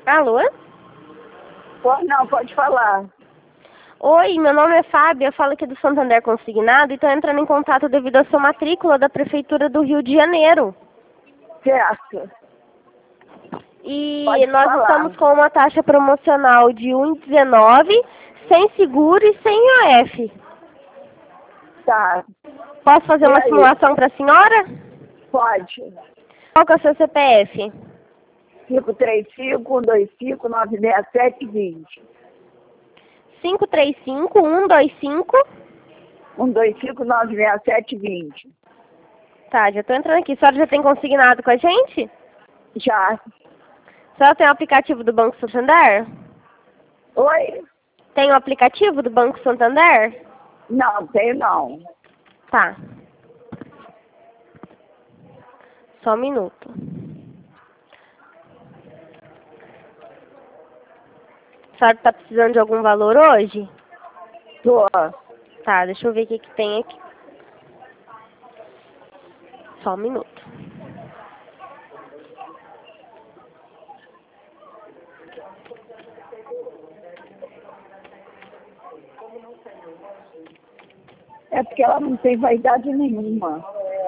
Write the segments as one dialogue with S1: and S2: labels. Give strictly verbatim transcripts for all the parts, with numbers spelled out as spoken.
S1: Alô?
S2: Pô, não, pode falar.
S1: Oi, meu nome é Fábio, eu falo aqui do Santander Consignado e estou entrando em contato devido à sua matrícula da Prefeitura do Rio de Janeiro.
S2: Certo.
S1: E
S2: Pode
S1: nós
S2: falar.
S1: estamos com uma taxa promocional de um vírgula dezenove, sem seguro e sem I O F.
S2: Tá.
S1: Posso fazer
S2: E
S1: uma
S2: aí?
S1: simulação para a senhora?
S2: Pode.
S1: Qual que é o seu C P F?
S2: cinco três cinco, um dois cinco, nove seis sete, vinte.
S1: cinco três cinco, um dois cinco.
S2: um dois cinco, nove seis sete, vinte.
S1: Tá, já estou entrando aqui. A senhora já tem consignado com a gente?
S2: Já.
S1: A senhora tem o aplicativo do Banco Santander?
S2: Oi?
S1: Tem o aplicativo do Banco Santander?
S2: Não, tenho não.
S1: Tá. Só um minuto. A senhora está precisando de algum valor hoje?
S2: Tô.
S1: Tá, deixa eu ver o que, que tem aqui. Só um minuto.
S2: É porque ela não tem vaidade nenhuma.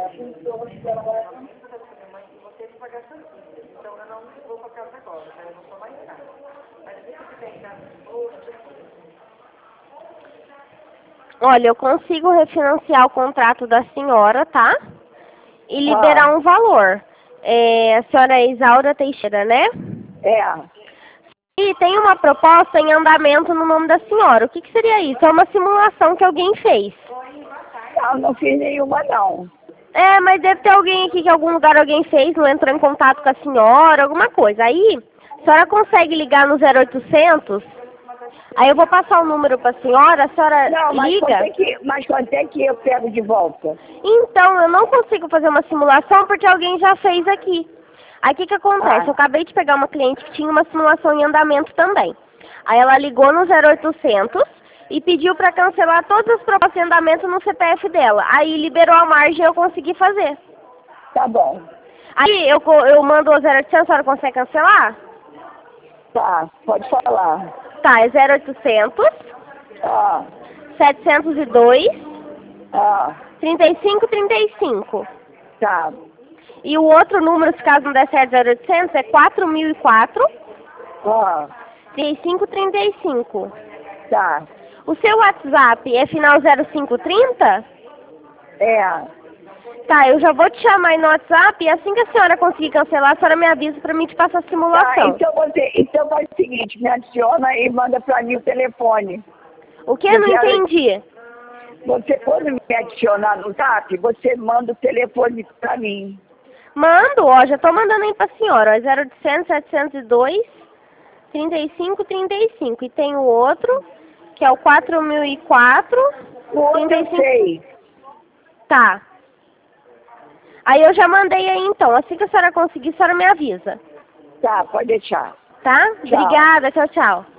S1: Olha, eu consigo refinanciar o contrato da senhora, tá? E liberar
S2: Ah.
S1: um valor. É, a senhora é Isaura Teixeira, né?
S2: É.
S1: E tem uma proposta em andamento no nome da senhora. O que, que seria isso? É uma simulação que alguém fez.
S2: Não, não fiz nenhuma não.
S1: É, mas deve ter alguém aqui que em algum lugar alguém fez, não entrou em contato com a senhora, alguma coisa. Aí, a senhora consegue ligar no zero oitocentos? Aí eu vou passar o número para a senhora, a senhora
S2: Não, mas
S1: liga.
S2: quanto, é que, mas quanto é que eu pego de volta?
S1: Então, eu não consigo fazer uma simulação porque alguém já fez aqui. Aí o que, que acontece?
S2: Ah.
S1: Eu acabei de pegar uma cliente que tinha uma simulação em andamento também. Aí ela ligou no zero oitocentos e pediu para cancelar todas as propostas de andamento no C P F dela. Aí liberou a margem e eu consegui fazer.
S2: Tá bom.
S1: Aí eu, co- eu mando o zero oitocentos, a senhora consegue cancelar?
S2: Tá, pode falar.
S1: Tá, é zero oitocentos,
S2: Ah,
S1: setecentos e dois,
S2: ah,
S1: trinta e cinco, trinta e cinco.
S2: tá.
S1: E o outro número, se caso não der certo, zero oitocentos, é quatro mil e quatro,
S2: Ah,
S1: trinta e cinco, trinta e cinco.
S2: tá.
S1: O seu WhatsApp é final zero cinco trinta?
S2: É.
S1: Tá, eu já vou te chamar aí no WhatsApp e assim que a senhora conseguir cancelar, a senhora me avisa pra mim te passar a
S2: Tá,
S1: simulação.
S2: então você, então faz o seguinte, me adiciona e manda pra mim o telefone.
S1: O que? Não
S2: Eu quero-
S1: entendi.
S2: Você quando me adicionar no zap, você manda o telefone pra mim.
S1: Mando, ó, já tô mandando aí pra senhora, ó, é zero oitocentos, setecentos e dois, trinta e cinco, trinta e cinco. E tem o outro, que é o quatro mil e quatro,
S2: O outro
S1: trinta e
S2: eu
S1: cinco.
S2: sei.
S1: Tá. Aí eu já mandei aí então, assim que a senhora conseguir, a senhora me avisa.
S2: Tá, pode deixar.
S1: Tá?
S2: Tchau.
S1: Obrigada, tchau, tchau.